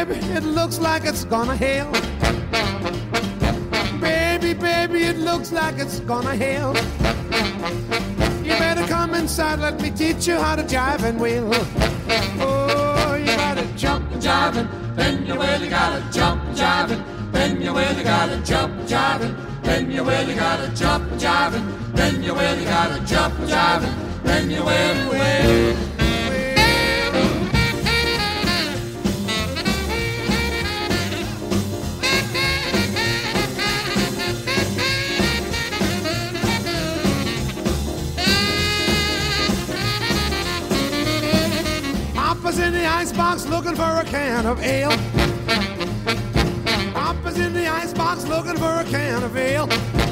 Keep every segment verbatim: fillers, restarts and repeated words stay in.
baby, it looks like it's gonna hail. Baby, baby, it looks like it's gonna hail. You better come inside, let me teach you how to jive and wheel. Oh, you gotta jump and jive and then you really gotta jump and jive and then you really gotta jump and jive and then you really gotta jump and jive and then you really gotta jump and jive and then you will, will. Papa's in the icebox looking for a can of ale. Papa's in the icebox looking for a can of ale.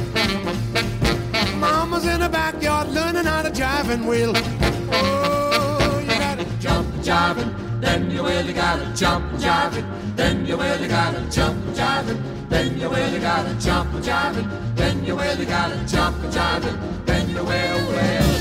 Mama's in the backyard learning how to jive and wheel. Oh, you gotta jump and jive and then you really gotta jump and jive and then you really gotta jump and jive and then you really gotta jump and jive and then you really gotta jump and jive and then you will, will.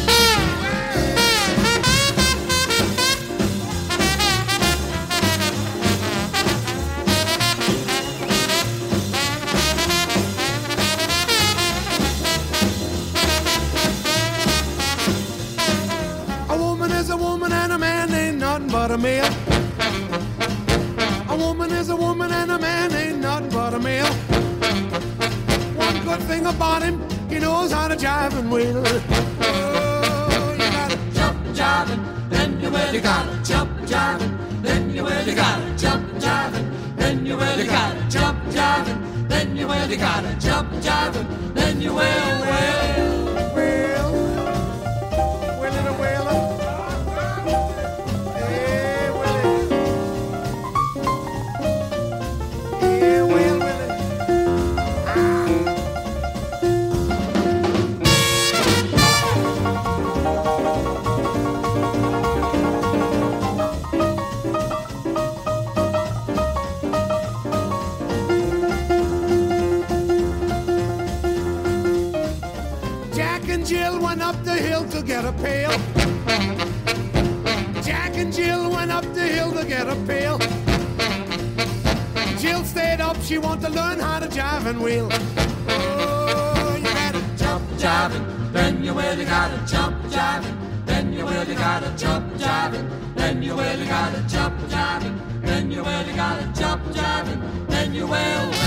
A woman and a man ain't nothing but a male. A woman is a woman and a man ain't nothing but a male. One good thing about him, he knows how to jive and wheel. Oh, you gotta jump and jive and then you really gotta jump and jive and then you really gotta jump and jive and then you really gotta jump and jive and then you really gotta jump and jive and then you will, will, will, will it a whaler? Jill went up the hill to get a pail. Jack and Jill went up the hill to get a pail. Jill stayed up, she wanted to learn how to jive and wheel. Oh, you gotta jump jiving, then you really gotta jump jiving, then you really gotta jump jiving, then you really gotta jump jiving, then you really gotta jump jiving, then you will.